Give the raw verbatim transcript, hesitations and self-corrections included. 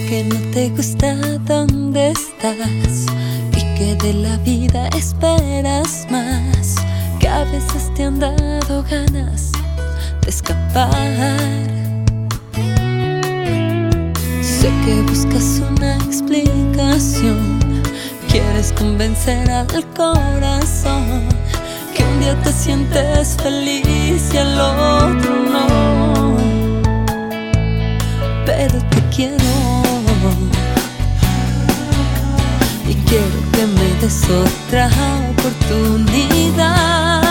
que no te gusta dónde estás y que de la vida esperas más, que a veces te han dado ganas de escapar. Sé que buscas una explicación, quieres convencer al corazón que un día te sientes feliz y al otro no. Pero te quiero y quiero que me des otra oportunidad.